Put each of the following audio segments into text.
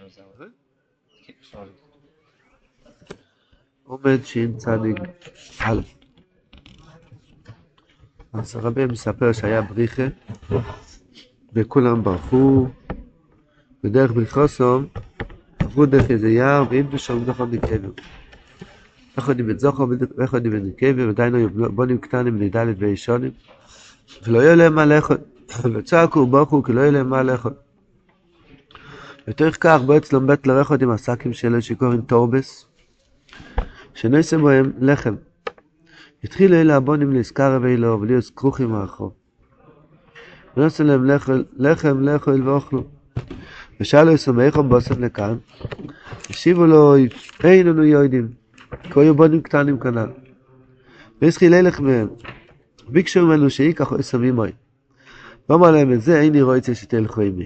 עומד שין צדיק א'. אז הרבי מספר שהיה בריחה וכולם ברחו בדרך בריחוסום, עברו דרך איזה יער ואם בשום נכון נקבר נכון עם את זוכר ואיכון עם את נקבר ועדיין היו בונים קטנים נדלת וישונים ולא יהיה להם מה לאכול וצעקו וברכו כי לא יהיה להם מה לאכול ותוך כך בו אצלם בית לרחות עם הסקים שלו שקוראים טורבס שנעשם בהם לחם התחילו אלה הבונים להזכר ואילו ולהיות כרוכים מהרחוב ונעשם להם לחם לאכול ואוכלו ושאלו יסום איכם בוסם לכאן השיבו לו אין לנו יוידים כי היו בונים קטנים כנל והסחיל הלך מהם ביקשו ממנו שיקחו יסמים מוי ואמר להם את זה איני רואה שתלכו עמי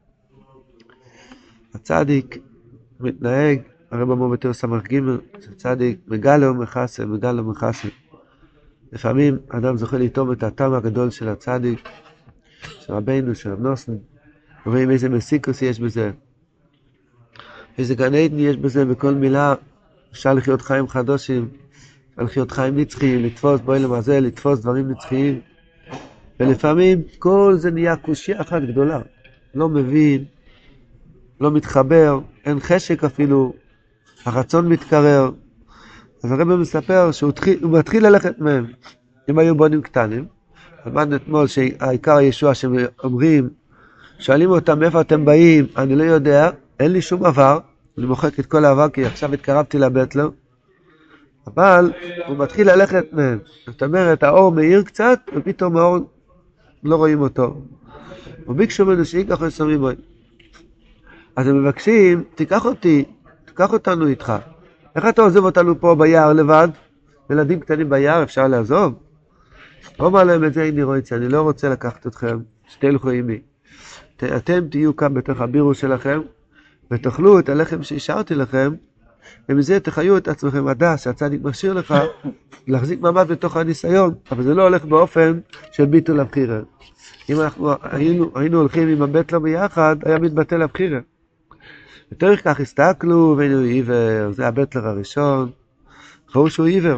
הצדיק מתנהג הרב אמר בתור סמך ג' הצדיק מגלה ומחסה מגלה ומחסה לפעמים אדם זוכה לטעום את הטעם הגדול של הצדיק של רבינו, של אבנוסן רואים איזה מסיקוס יש בזה איזה גן עדן יש בזה בכל מילה אפשר לחיות חיים חדושים אפשר לחיות חיים נצחיים לתפוס בעולם הזה לתפוס דברים נצחיים ולפעמים כל זה נהיה קושיה אחת גדולה לא מבין לא מתחבר אין חשק אפילו הרצון מתקרר אז הרב מספר שהוא מתחיל ללכת מהם אם היו בונים קטנים למדנו אתמול שהעיקר הישוע שאומרים שואלים אותם מאיפה אתם באים אני לא יודע אין לי שום עבר אני מוחק את כל העבר כי עכשיו התקרבתי לבית לו אבל הוא מתחיל ללכת מהם זאת אומרת האור מאיר קצת ופתאום האור לא רואים אותו וביקשו ממנו שיקחו יסמים בו אז הם מבקשים תיקח אותנו איתך איך אתה עוזב אותנו פה ביער לבד ילדים קטנים ביער אפשר לעזוב הוא אמר להם את זה איני רואה אני לא רוצה לקחת אתכם שתלכו עמי אתם תהיו כאן בתוך הבירו שלכם ותאכלו את הלחם שהשארתי לכם ומזה תחיו את עצמכם הדס שהצדיק משאיר לך להחזיק מעמד בתוך הניסיון אבל זה לא הולך באופן של ביטול הבחירה אם אנחנו היינו הולכים עם הבית לו ביחד היה מתבטל הבחירה ותוך כך הסתכלו והיינו עיוור זה הבטלר הראשון ראו שהוא עיוור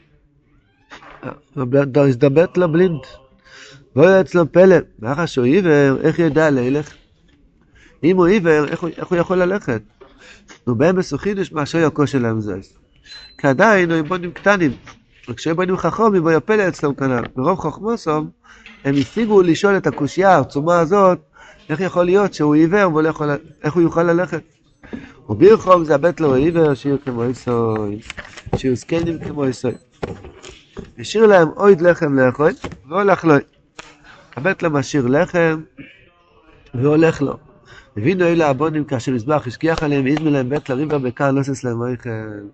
הזדבט לו בלינד לא היה אצלו פלא מאחר שהוא עיוור איך ידע ללך אם הוא עיוור איך הוא יכול ללכת ובהם מסוחידוש מהשוי הקו שלהם זה כי עדיין היו בונים קטנים וכשהיו בונים חכמים בו יפלא אצלם כנל ברוב חכמוסם הם השיגו לשאול את הקושייה העצומה הזאת איך יכול להיות שהוא עיוור איך הוא יוכל ללכת ובירחום זה הבית לו עיוור שיהיו כמו איסוי שיהיו סקנים כמו איסוי השאיר להם אויד לחם לאכול והולך לו הבית לו משאיר לחם והולך לו הבינו אלה הבונים כאשר מזבח השגיח עליהם והזמין להם בית לריבה בקר לא סס להם אויכל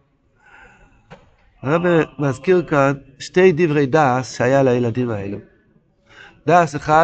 הרב מזכיר כאן שתי דברי דעס שהיה לילדים האלו דעס אחד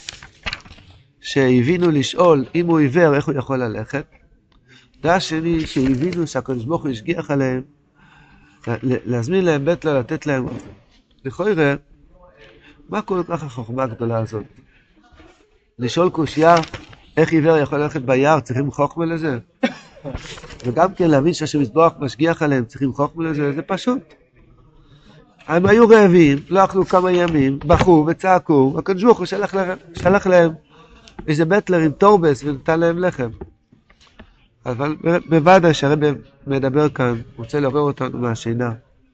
שהבינו לשאול אם הוא עיוור איך הוא יכול ללכת דעס שני שהבינו שהקדוש ברוך הוא השגיח עליהם להזמין להם בית לו לתת להם לכוי ראה מה כל כך החוכמה הגדולה הזאת לשאול קושיה איך עיוור יכול ללכת ביער צריכים חוכמה לזה וגם כן להבין שהשמזבח משגיח עליהם צריכים חוכמה לזה זה פשוט הם היו רעבים לא אכלו כמה ימים בכו וצעקו הקדוש ברוך הוא שלח להם איזה בטלר עם טורבס ונתן להם לחם אבל בוודאי שהרב מדבר כאן רוצה לעורר אותנו מהשינה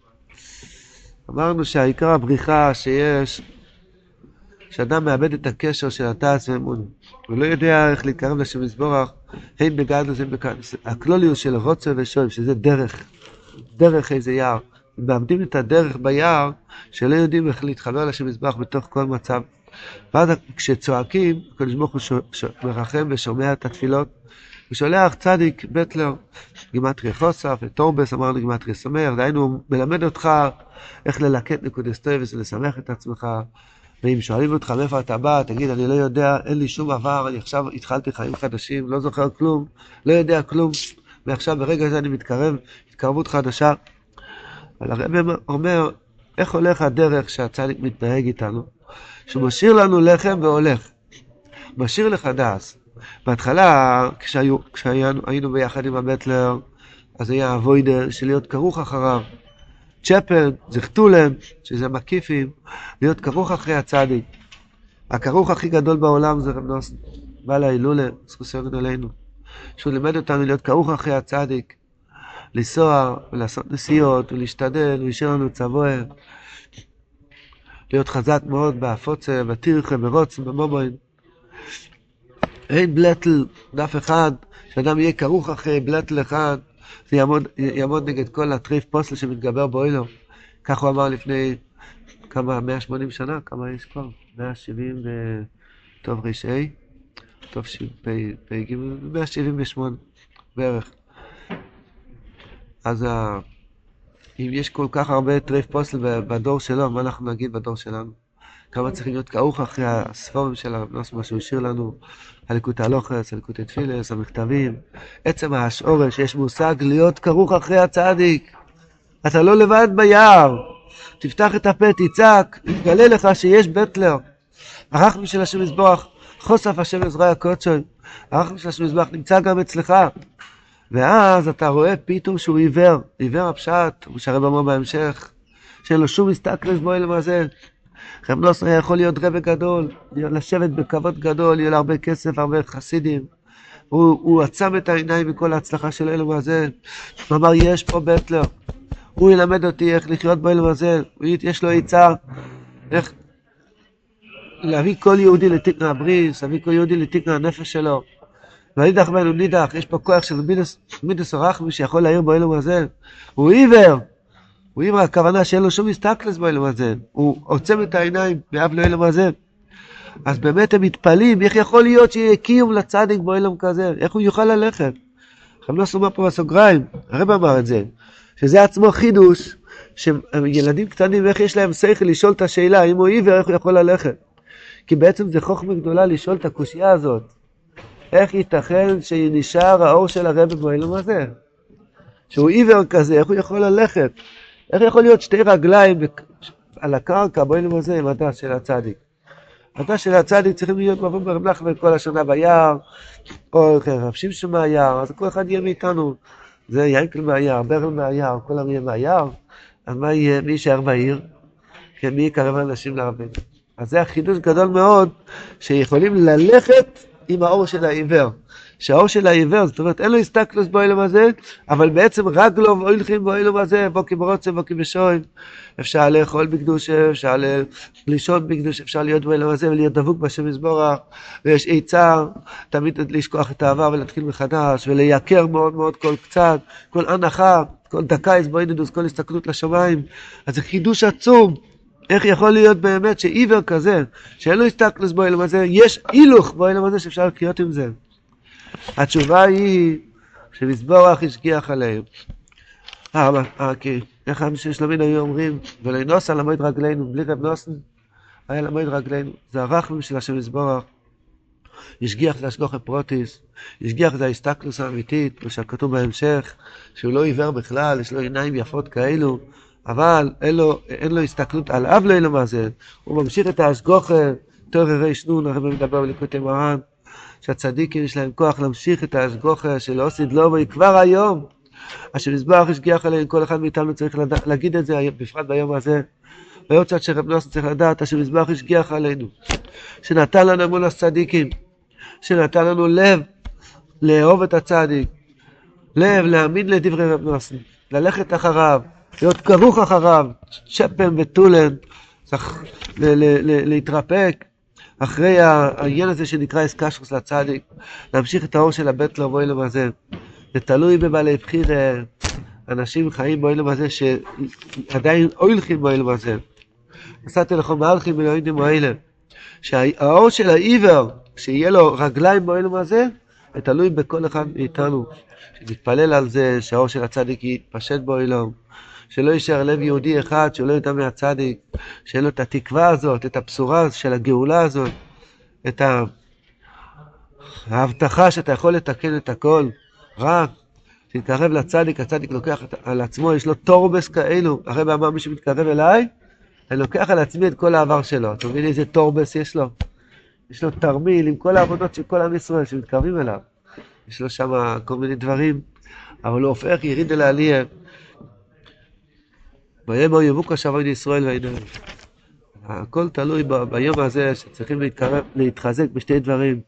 אמרנו שהעיקר הבריחה שיש שאדם מאבד את הקשר של התעש ואמון הוא לא יודע איך להתקרב לשם יזבורך הם בגדלו זה הכלוליות של רוצה ושואב שזה דרך איזה יער מאבדים את הדרך ביער שלא יודעים איך להתחבר לשם יזבורך בתוך כל מצב ואז כשצועקים הקדוש ברוך הוא מרחם ושומע את התפילות הוא שולח צדיק בטלר גימטריה חוסף וטורבס אמרנו גימטריה שמח דהיינו מלמד אותך איך ללקט נקודס טויבס ולשמח את עצמך ואם שואלים אותך מאיפה אתה בא תגיד אני לא יודע אין לי שום עבר אני עכשיו התחלתי חיים חדשים לא זוכר כלום לא יודע כלום ועכשיו ברגע הזה אני מתקרב התקרבות חדשה אבל הרב אומר איך הולך הדרך שהצדיק מתנהג איתנו שהוא משאיר לנו לחם והולך משאיר לך דעס בהתחלה, כשהיינו ביחד עם הבטלר, אז היה הווידה של להיות כרוך אחריו. צ'פן, זכתולן, שזה מקיפים, להיות כרוך אחרי הצדיק. הכרוך הכי גדול בעולם זה רב נוסן. בא להילולה, זכוסיון עלינו. שהוא לימד אותנו להיות כרוך אחרי הצדיק. לנסוע ולעשות נסיעות ולהשתדל ולהישאר לנו צבוע. להיות חזק מאוד בהפוצה, בתירחה, ברוצה, במובוין. אין בלטל, דף אחד, שאדם יהיה כרוך אחרי בלטל אחד, זה יעמוד נגד כל הטריף פוסל שמתגבר באוילו. כך הוא אמר לפני כמה, 180 שנה, כמה יש כבר? 170 וטוב רשעי, טוב פ"ג, 178 בערך. אז אם יש כל כך הרבה טריף פוסל בדור שלו, מה אנחנו נגיד בדור שלנו? כמה צריכים להיות כרוך אחרי הספורים של הרב נוסן, מה שהוא השאיר לנו, הליקוט הלוחס, הליקוט התפילס, המכתבים. עצם השורש, יש מושג להיות כרוך אחרי הצדיק. אתה לא לבד ביער. תפתח את הפה, תצעק, תגלה לך שיש בטלר. הרחמים של השם יזבח, חושף השם עזרא הקודשו. הרחמים של השם יזבח נמצא גם אצלך. ואז אתה רואה פתאום שהוא עיוור. עיוור הפשט, הוא שהרב אמר בהמשך, שאין לו שום הסתכלת בו אלא מה זה. רב נוסן היה יכול להיות רב גדול, לשבת בכבוד גדול, יהיה לו הרבה כסף, הרבה חסידים. הוא עצם את העיניים מכל ההצלחה של אלו הזה. הוא אמר, יש פה בטלר. הוא ילמד אותי איך לחיות באלו הזה. יש לו עצה, איך להביא כל יהודי לתיקן הבריס, להביא כל יהודי לתיקן הנפש שלו. ואידך בנו נידח, יש פה כוח של מידס הרחמי שיכול להעיר באלו הזה. הוא עיוור. הוא עיוור, הכוונה שאין לו שום הסתכלת באלו הזה. הוא עוצם את העיניים מאב לאלו הזה. אז באמת הם מתפלים, איך יכול להיות שיהיה קיום לצדיק באלם כזה? איך הוא יוכל ללכת? רב נוסן אומר פה בסוגריים, הרב אמר את זה, שזה עצמו חידוש, שילדים קטנים, איך יש להם שכל לשאול את השאלה, אם הוא עיוור, איך הוא יכול ללכת? כי בעצם זה חוכמה גדולה לשאול את הקושיה הזאת. איך ייתכן שנשאר האור של הרב באלם הזה? שהוא עיוור כזה, איך הוא יכול ללכת? איך יכול להיות שתי רגליים על הקרקע באלם הזה עם הדעת של הצדיק? הדעת של הצדיק צריכים להיות מבוא ברב נחמן כל השנה ביער, או רב שמשון מהיער, אז כל אחד יהיה מאיתנו. זה ינקל מהיער, ברל מהיער, כל העם יהיה מהיער. אז מה יהיה? מי יישאר בעיר? כן, מי יקרב אנשים לרבנו? אז זה החידוש גדול מאוד, שיכולים ללכת עם האור של העיוור. שהאור של העיוור, זאת אומרת, אין לו הסתכלות באילום הזה, אבל בעצם רגלו והולכים באילום הזה, בוקי ברוצה, בוקי בשוין. אפשר לאכול בקדושה, אפשר לישון בקדושה, אפשר להיות באילום הזה ולהיות דבוק בשם יזברך. ויש עצה, תמיד לשכוח את העבר ולהתחיל מחדש, ולייקר מאוד מאוד כל קצת, כל הנחה, כל דקה יזבוינדוס, כל הסתכלות לשמיים. אז זה חידוש עצום. איך יכול להיות באמת שעיוור כזה, שאין לו הסתכלות באילום הזה, יש הילוך באילום הזה שאפשר לחיות עם זה. התשובה היא שמזבורך השגיח עליהם. איך אנשי שלומין היו אומרים, ולנוס על למד רגלינו, בלי רב נוסן, היה למד רגלינו. זה הרחמים של השם מזבורך. השגיח זה השגוח הפרוטיס, השגיח זה ההסתכלות האמיתית, כמו שכתוב בהמשך, שהוא לא עיוור בכלל, יש לו עיניים יפות כאלו, אבל אין לו הסתכלות על אב לא אלו מה זה. הוא ממשיך את ההשגוח, תור ריש נון, הרב מדבר בליקוטי מרן, שהצדיקים יש להם כוח להמשיך את ההשגוחה של עוסיד לובוי כבר היום. השם יזבח השגיח עליהם, כל אחד מאיתנו צריך להגיד את זה, בפרט ביום הזה. ביום צד שרב נוסן צריך לדעת, השם יזבח השגיח עלינו. שנתן לנו אמון הצדיקים, שנתן לנו לב לאהוב את הצדיק, לב להאמין לדברי רב נוסן, ללכת אחריו, להיות כרוך אחריו, שפם וטולן, להתרפק. אחרי העניין הזה שנקרא אסקשרוס לצדיק, להמשיך את האור של הבטלר באילום הזה. זה תלוי בבעלי בחיר, אנשים חיים באילום הזה שעדיין הולכים באילום הזה. עשיתי לכם מהלכים ולאוידים האלה. שהאור של העיוור, שיהיה לו רגליים באילום הזה, זה תלוי בכל אחד מאיתנו. שנתפלל על זה שהאור של הצדיק יתפשט באילום. שלא יישאר לב יהודי אחד, שלא ידע מהצדיק, שאין לו את התקווה הזאת, את הבשורה של הגאולה הזאת, את ההבטחה שאתה יכול לתקן את הכל, רק תתקרב לצדיק, הצדיק לוקח על עצמו, יש לו תורבס כאלו, הרב אמר מי שמתקרב אליי, אני לוקח על עצמי את כל העבר שלו, אתה מבין איזה תורבס יש לו? יש לו תרמיל עם כל העבודות של כל עם ישראל שמתקרבים אליו. יש לו שם כל מיני דברים, אבל הוא הופך יריד אל העלייה. ביום יבוקו שבוי ישראל ועיניהם. הכל תלוי ביום הזה שצריכים להתחזק בשתי דברים.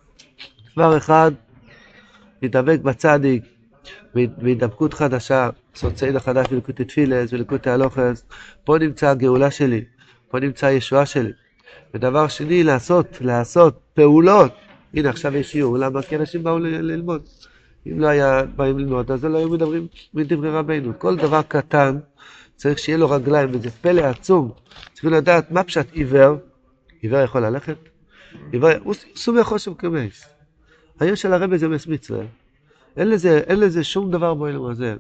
דבר אחד, להתאבק בצדיק, בהתדבקות חדשה, לעשות צעיד החדש בליקוטי תפילס וליקוטי הלוכס. פה נמצא הגאולה שלי, פה נמצא הישועה שלי. ודבר שני, לעשות פעולות. הנה עכשיו יש שיעור, למה? כי אנשים באו ללמוד. אם לא היה באים ללמוד, אז לא היו מדברים מדברי רבינו. כל דבר קטן צריך שיהיה לו רגליים, וזה פלא עצום. צריכים לדעת מה פשט עיוור. עיוור יכול ללכת? עיוור, הוא סומך חושם כמייס. היום של הרבי זה מס מצווה. אין לזה שום דבר בעולם הזה.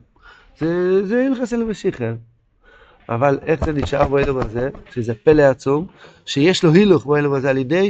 זה ילחס אל המשיחה. אבל איך זה נשאר בעולם הזה? שזה פלא עצום, שיש לו הילוך בעולם הזה על ידי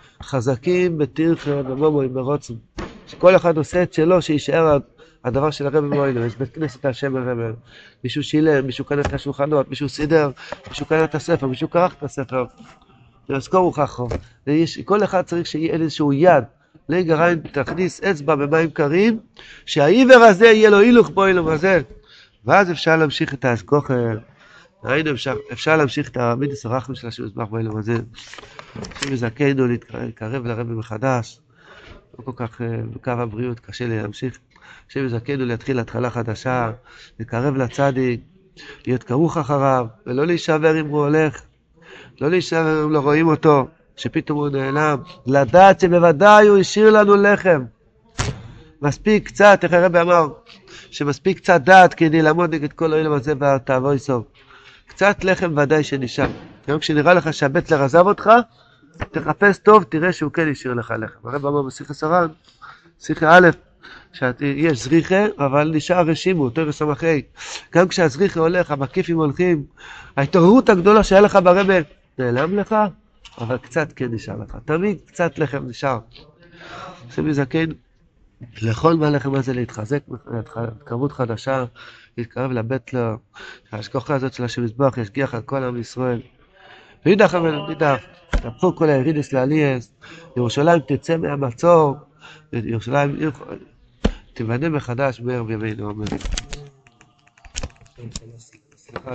שחזקים בתרחה במומוים ברוצם. שכל אחד עושה את שלו, שישאר הדבר של הרבי בעולם. יש בית כנסת על שם הרבי. מישהו שילם, מישהו קנה את השולחנות, מישהו סידר, מישהו קנה את הספר, מישהו קרח את הספר. יזכורו ככה. כל אחד צריך שיהיה איזשהו יד. לגרעין תכניס אצבע במים קרים, שהעיוור הזה יהיה לו הילוך בעולם הזה. ואז אפשר להמשיך את ההשגחה. היינו אפשר להמשיך את המידס הרחמים של השם יזבח בעולם הזה. השם יזכנו להתקרב לרבי מחדש. לא כל כך בקו הבריאות, קשה לי להמשיך. השם יזכנו להתחיל התחלה חדשה, להתקרב לצדיק, להיות כרוך אחריו, ולא להישבר אם הוא הולך. לא להישבר אם לא רואים אותו, שפתאום הוא נעלם. לדעת שבוודאי הוא השאיר לנו לחם. מספיק קצת, איך הרבי אמר, שמספיק קצת דעת כדי לעמוד נגד כל העולם הזה ותעבור סוף. קצת לחם ודאי שנשאר. היום כשנראה לך שהבטלר עזב אותך, תחפש טוב, תראה שהוא כן השאיר לך לחם. הרבי אמר בשיחה סרן, שיחה א', שיש זריחה, אבל נשאר רשימו, תורס המחי. גם כשהזריחה הולך, המקיפים הולכים, ההתעוררות הגדולה שהיה לך ברבי, נעלם לך, אבל קצת כן נשאר לך. תמיד קצת לחם נשאר. השם יזכנו לאכול מהלחם הזה, להתחזק, התקרבות חדשה, להתקרב לבטלר, ההשגחה הזאת של השם יזבח ישגיח על כל עם ישראל. וידח אבל נידח, תפחו כל הירידס לעלייס, ירושלים תצא מהמצור, ירושלים תיבנה מחדש בערב ימינו, אמן. סליחה.